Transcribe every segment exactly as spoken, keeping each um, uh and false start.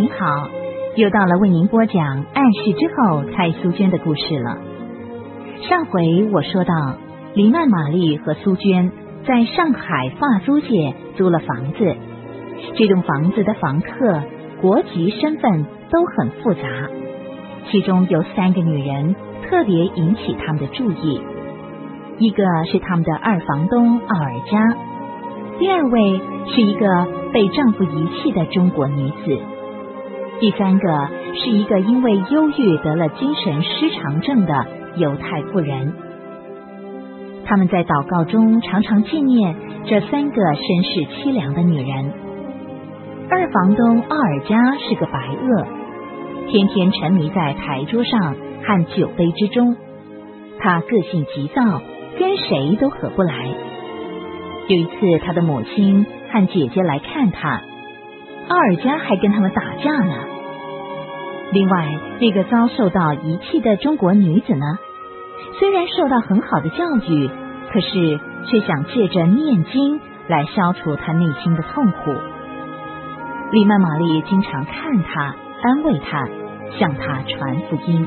您好，又到了为您播讲暗示之后蔡苏娟的故事了。上回我说到，黎曼玛丽和苏娟在上海法租界租了房子，这栋房子的房客国籍身份都很复杂，其中有三个女人特别引起他们的注意，一个是他们的二房东奥尔加，第二位是一个被丈夫遗弃的中国女子，第三个是一个因为忧郁得了精神失常症的犹太妇人。他们在祷告中常常纪念这三个身世凄凉的女人。二房东奥尔加是个白恶，天天沉迷在牌桌上和酒杯之中，他个性急躁，跟谁都合不来。有一次他的母亲和姐姐来看他，奥尔加还跟他们打架呢。另外那个遭受到遗弃的中国女子呢，虽然受到很好的教育，可是却想借着念经来消除她内心的痛苦。黎曼玛丽经常看她，安慰她，向她传福音。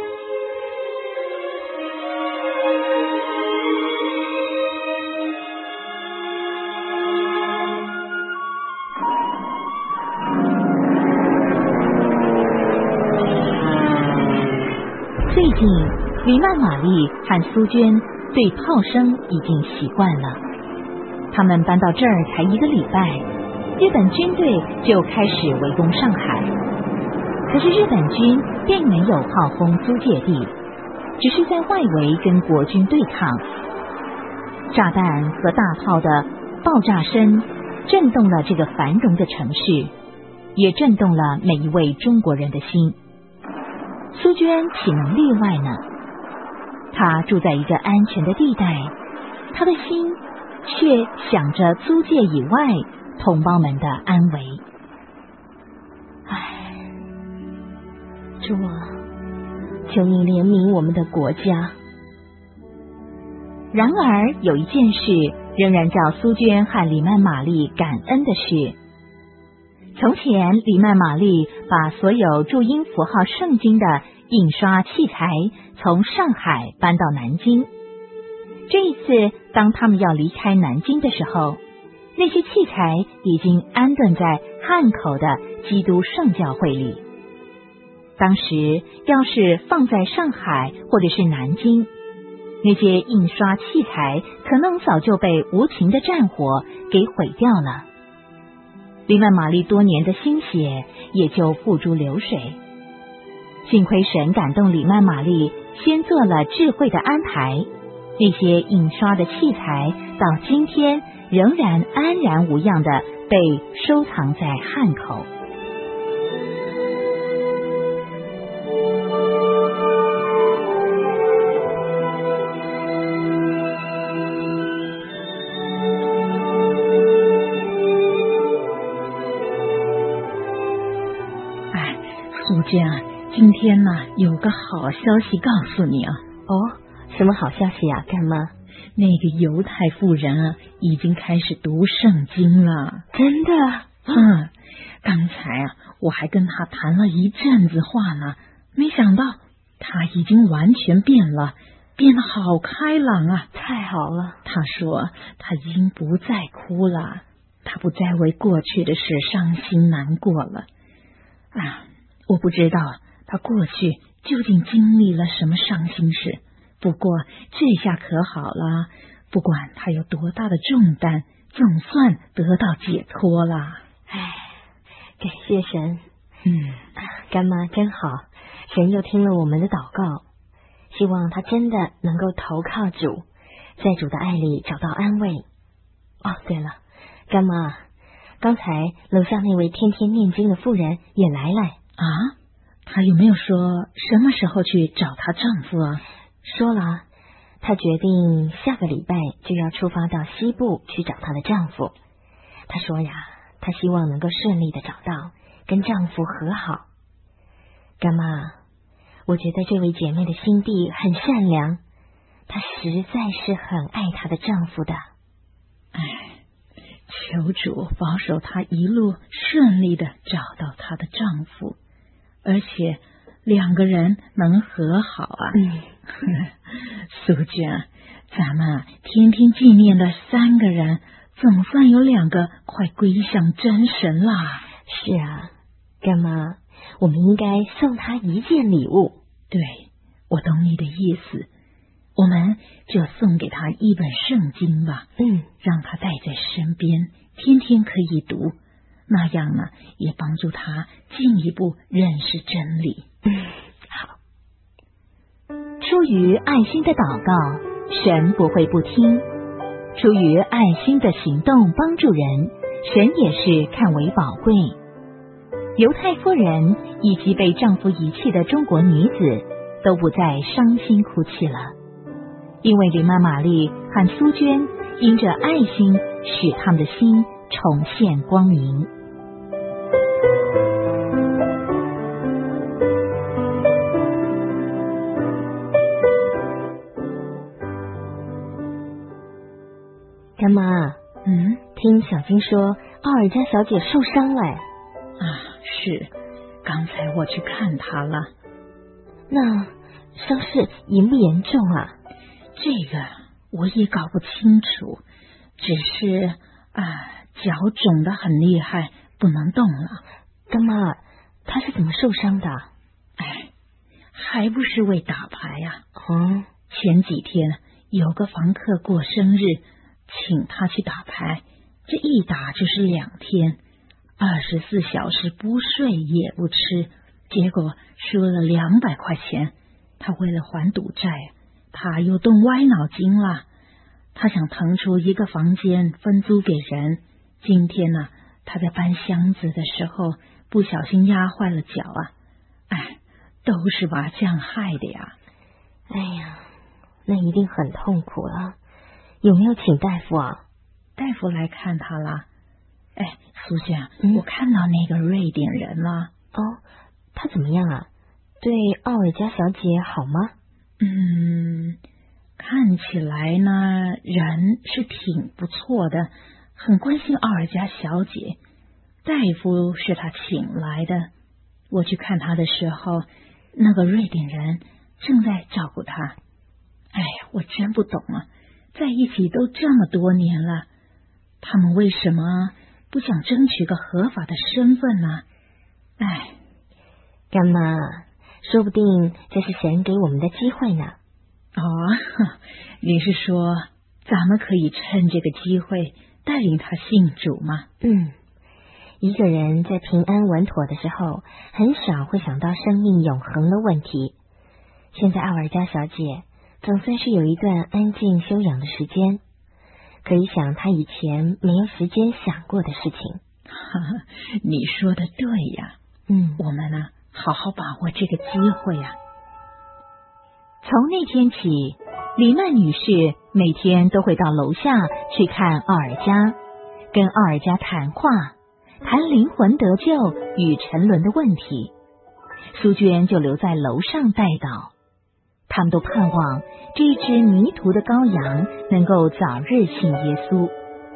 最近黎曼玛丽和苏娟对炮声已经习惯了，他们搬到这儿才一个礼拜，日本军队就开始围攻上海。可是日本军并没有炮轰租界地，只是在外围跟国军对抗。炸弹和大炮的爆炸声震动了这个繁荣的城市，也震动了每一位中国人的心。苏娟岂能例外呢？她住在一个安全的地带，她的心却想着租界以外同胞们的安危。唉，主啊，求你怜悯我们的国家。然而有一件事仍然叫苏娟和黎曼玛丽感恩的事。从前黎曼玛丽把所有注音符号圣经的印刷器材从上海搬到南京。这一次当他们要离开南京的时候，那些器材已经安顿在汉口的基督圣教会里。当时要是放在上海或者是南京，那些印刷器材可能早就被无情的战火给毁掉了，黎曼玛丽多年的心血也就付诸流水。幸亏神感动黎曼玛丽先做了智慧的安排，那些印刷的器材到今天仍然安然无恙的被收藏在汉口。 哎，苏娟啊，今天呢、啊、有个好消息告诉你啊。 哦，什么好消息啊，干妈？ 那个犹太妇人啊，已经开始读圣经了。 真的？ 嗯，刚才啊，我还跟她谈了一阵子话呢，没想到她已经完全变了，变得好开朗啊！ 太好了。 她说她已经不再哭了，她不再为过去的事伤心难过了。啊，我不知道她过去究竟经历了什么伤心事，不过这下可好了，不管他有多大的重担，总算得到解脱了。 唉，感谢神。 嗯， 干妈真好，神又听了我们的祷告，希望他真的能够投靠主，在主的爱里找到安慰。哦，对了，干妈，刚才楼下那位天天念经的妇人也来了啊？她有没有说什么时候去找她丈夫啊？ 说了，她决定下个礼拜就要出发到西部去找她的丈夫。她说呀，她希望能够顺利的找到，跟丈夫和好。干妈，我觉得这位姐妹的心地很善良，她实在是很爱她的丈夫的。 哎， 求主保守她一路顺利的找到她的丈夫，而且两个人能和好啊。 嗯， 苏娟，咱们天天纪念的三个人，总算有两个快归向真神啦。 是啊，干妈，我们应该送他一件礼物。 对，我懂你的意思，我们就送给他一本圣经吧。 嗯， 让他带在身边，天天可以读，那样呢，也帮助他进一步认识真理。 嗯，好。 出于爱心的祷告，神不会不听；出于爱心的行动帮助人，神也是看为宝贵。犹太夫人以及被丈夫遗弃的中国女子都不再伤心哭泣了，因为林妈玛丽和苏娟因着爱心使他们的心重现光明。 干妈， 嗯， 听小金说奥尔加小姐受伤了。 啊，是，刚才我去看她了。 那伤势严不严重啊？ 这个我也搞不清楚，只是啊，脚肿得很厉害，不能动了。 干妈，她是怎么受伤的？ 哎，还不是为打牌呀、 啊？嗯， 前几天有个房客过生日，请他去打牌，这一打就是两天，二十四小时不睡也不吃，结果输了两百块钱。他为了还赌债，他又动歪脑筋了。他想腾出一个房间分租给人。今天呢、啊，他在搬箱子的时候不小心压坏了脚啊！哎，都是麻将害的呀！ 哎呀，那一定很痛苦了。有没有请大夫啊？ 大夫来看他了。哎，苏娟、 嗯， 我看到那个瑞典人了。 哦，他怎么样啊？对奥尔加小姐好吗？ 嗯，看起来呢，人是挺不错的，很关心奥尔加小姐。大夫是他请来的。我去看他的时候，那个瑞典人正在照顾他。哎呀，我真不懂啊，在一起都这么多年了，他们为什么不想争取个合法的身份呢？哎， 干妈，说不定这是神给我们的机会呢。 哦，你是说咱们可以趁这个机会带领他信主吗？ 嗯，一个人在平安稳妥的时候，很少会想到生命永恒的问题。现在奥尔加小姐总算是有一段安静休养的时间，可以想她以前没有时间想过的事情。 哈哈，你说的对呀。 嗯， 我们呢，好好把握这个机会呀。 从那天起，李曼女士每天都会到楼下去看奥尔加，跟奥尔加谈话，谈灵魂得救与沉沦的问题。苏娟就留在楼上带祷。他们都盼望这只迷途的羔羊能够早日信耶稣。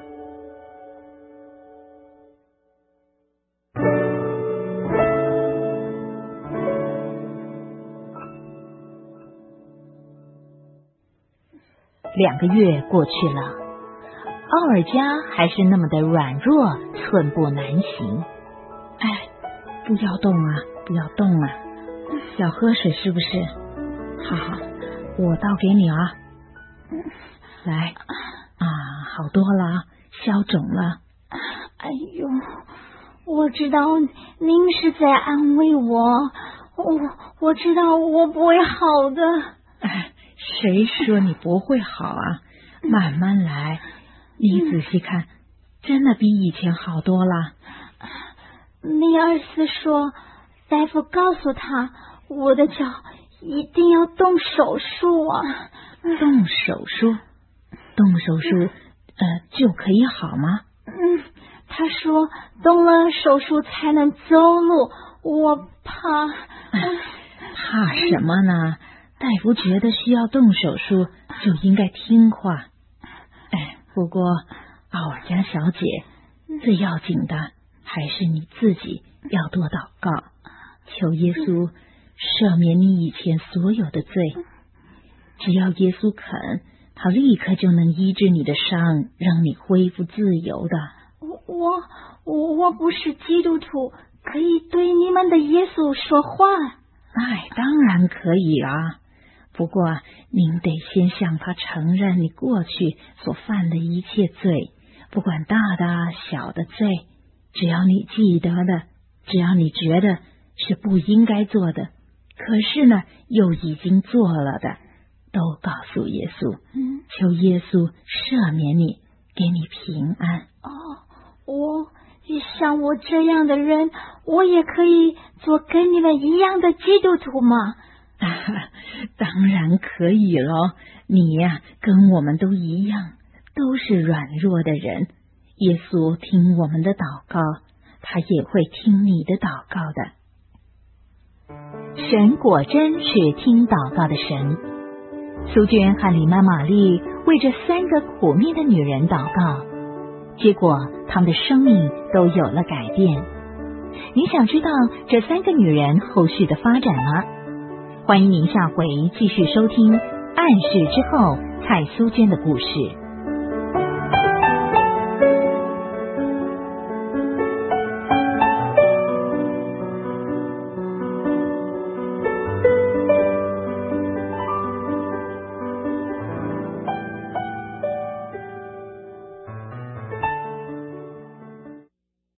两个月过去了，奥尔加还是那么的软弱，寸步难行。 哎，不要动啊，不要动啊！想喝水是不是？好好，我倒给你啊。来，啊，好多了，消肿了。 哎呦，我知道您是在安慰我，我我知道我不会好的。 哎，谁说你不会好啊？慢慢来，你仔细看，真的比以前好多了。 尼尔斯说，大夫告诉他，我的脚一定要动手术啊！ 动手术？动手术，呃，就可以好吗？ 嗯，他说动了手术才能走路，我怕。 哎、怕什么呢？大夫觉得需要动手术，就应该听话。哎，不过奥尔加小姐，最要紧的还是你自己要多祷告，求耶稣赦免你以前所有的罪。只要耶稣肯，他立刻就能医治你的伤，让你恢复自由的。 我我我不是基督徒，可以对你们的耶稣说话？ 哎，当然可以啊。不过您得先向他承认你过去所犯的一切罪，不管大大小的罪，只要你记得的，只要你觉得是不应该做的，可是呢又已经做了的，都告诉耶稣， 嗯， 求耶稣赦免你，给你平安。 哦，我像我这样的人，我也可以做跟你们一样的基督徒吗？ 当然可以咯，你呀、啊、跟我们都一样，都是软弱的人。耶稣听我们的祷告，他也会听你的祷告的。神果真是听祷告的神。苏娟和李曼玛丽为这三个苦命的女人祷告，结果他们的生命都有了改变。你想知道这三个女人后续的发展吗？欢迎您下回继续收听《暗示之后》蔡苏娟的故事。